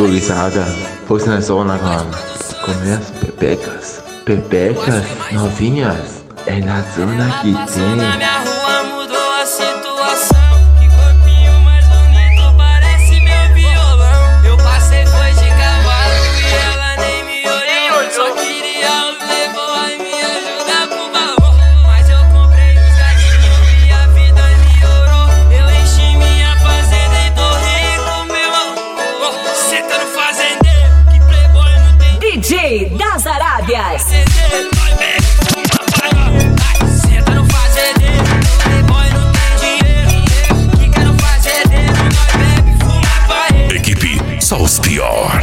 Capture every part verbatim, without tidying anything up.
gurizada, hoje nós vamos lá comer as pepecas. Pepecas novinhas, é na zona que tem. Na minha rua mudou a situação. Que corpinho mais bonito, parece meu violão. Eu passei, foi de cavalo e ela nem me olhou. Só queria os playboy me ajudar pro valor. Mas eu comprei os gatinhos e a vida melhorou. Eu enchi minha fazenda e tô rico, meu amor. Cê tá no fazendeiro, que playboy não tem. D J das Arábias. Equipe só os pior.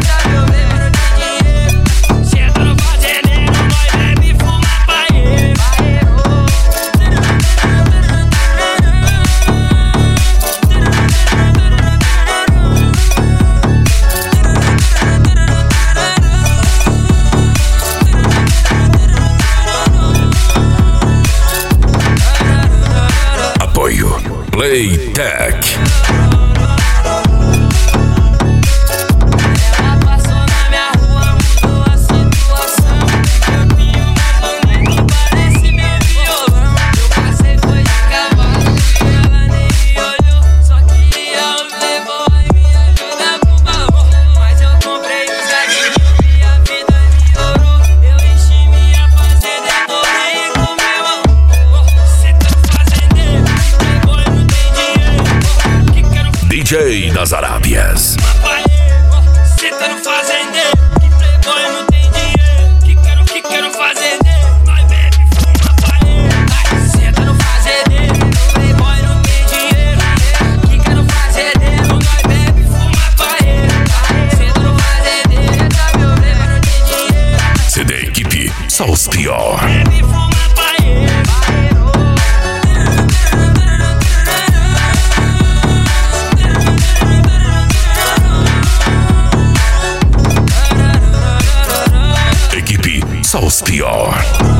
Apoio Playtech. D J das Arábias. Cê tá no fazendeiro, que playboy não tem dinheiro. Que quero, que quero fazendeiro, nós bebe, fuma, paeiro. Cê tá no fazendeiro, playboy não tem dinheiro. Que quero fazendeiro, nós bebe, fuma, paeiro. Cê tá no fazendeiro, tá meu bebê, não tem dinheiro. C D Equipe só os pior. Bebe, fuma, paeiro. Equipe só os pior.